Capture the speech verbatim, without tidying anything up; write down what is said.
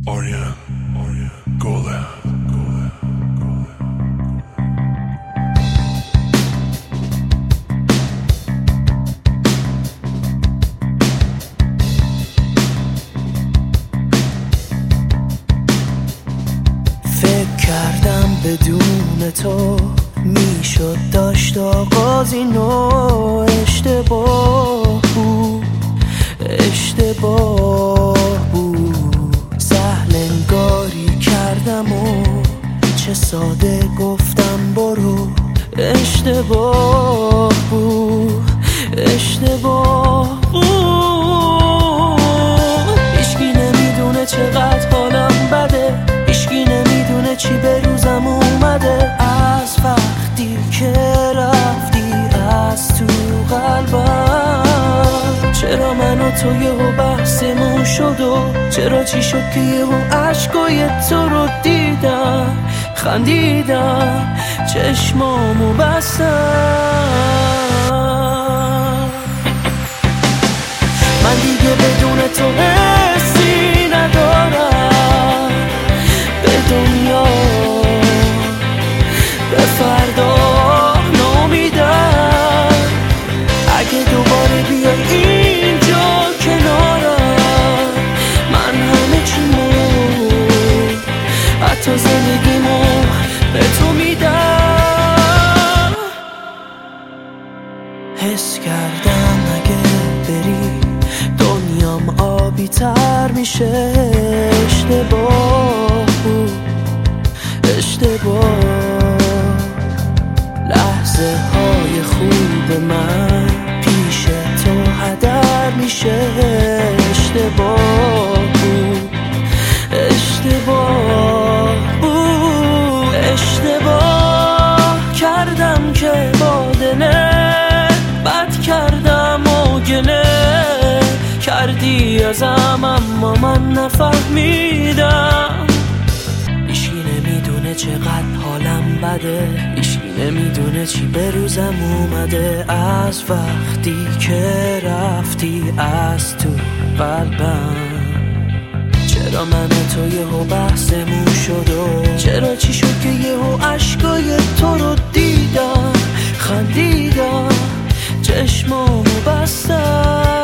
آریا گله فکر کردم بدون تو میشد داشت آغازی نو. اشتباه بود اشتباه بود سهل انگاری کردم و چه ساده گفتم برو. اشتباه بود اشتباه بود هیچکی نمیدونه چقدر حالم بده، هیچکی نمیدونه چی به روزم اومده. از وقتی که رفتی از تو قلبم، چرا من و تو یهو بحثمون شد و چرا چی شد که یهو عشقای تو رو دیدم خندیدم چشمامو بستم. من دیگه بدون تو حسی ندارم به دنیا، به فردا نامیدم. اگه دوباره بیای اینجا کنارم، من همه چیمو حتی زندگیمو به تو میدم. حس کردم اگه بری دنیام آبی تر میشه. اشتباه بود اشتباه لحظه های خوب من پیش تو هدر میشه. اشتباه بود اشتباه بود اشتباه کردم که با دلت بد کردم و گله کردی ازم اما من نفهمیدم. هیچکی نمیدونه چقدر حالم بده، هیچکی نمیدونه چی به روزم اومده. از وقتی که رفتی از تو قلبم، چرا من و تو یهو بحثمون شد و چرا چی شد که یهو عشقای تو رو دیدم خندیدم چشمامو بستم.